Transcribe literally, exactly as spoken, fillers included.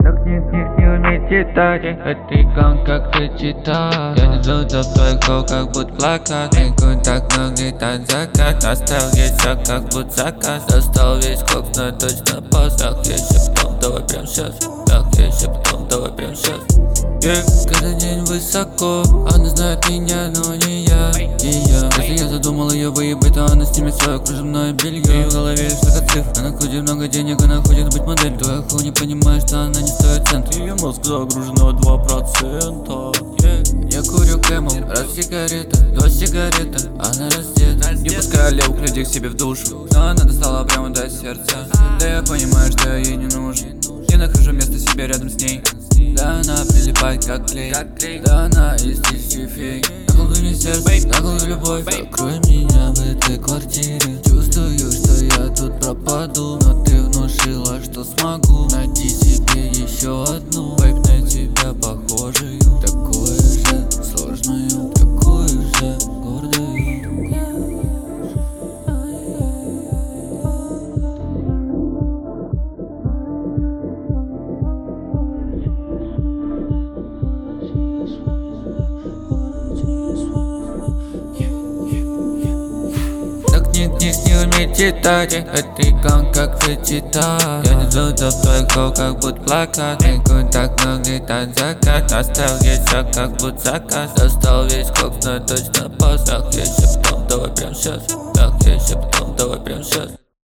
Так нет, них не уметь читать. Эти кон, как ты читал. Я не жду за твой кол, как будто плакат. Никуда так нагнетает закат. Оставил еще как будто заказ. Достал весь кокс, но точно пост. Так, еще потом, давай прям сейчас. Так, еще потом, давай прям сейчас. Yeah. Каждый день высоко, она знает меня, но не я, не я. Если я задумал ее выебать, то она снимет свое кружевное белье. И в голове лишь только цифр. Она крутит много денег, она хочет быть моделью. Твоя хуй не понимает, что она не стоит цент. Ее мозг загружен на два процента. Yeah. Я курю Camel, раз сигарета, два сигарета, она раздета. Не пускаю левых людей к себе в душу, но она достала прямо до сердца. Да я понимаю, что я ей не нужен. не нахожу место себе рядом с ней. Да она прилипает как клей, да она из тысячи фей. Наколдуй сердце, наколдуй любовь. Закрой меня в этой квартире. Чувствую, что я тут пропаду, но ты внушила, что смогу найти себе еще одну. Вайп на тебя похожую, такую же сложную, такую же гордую. Нет, них не уметь читать. Эти кон, как ты читал. Я не жду за твой кол, как будто плакат. Никуда так нагнетает закат. Оставил еще как будто заказ. Достал весь кокс, но точно пост. Так, еще потом, давай прям сейчас. Так, еще потом, давай прям сейчас.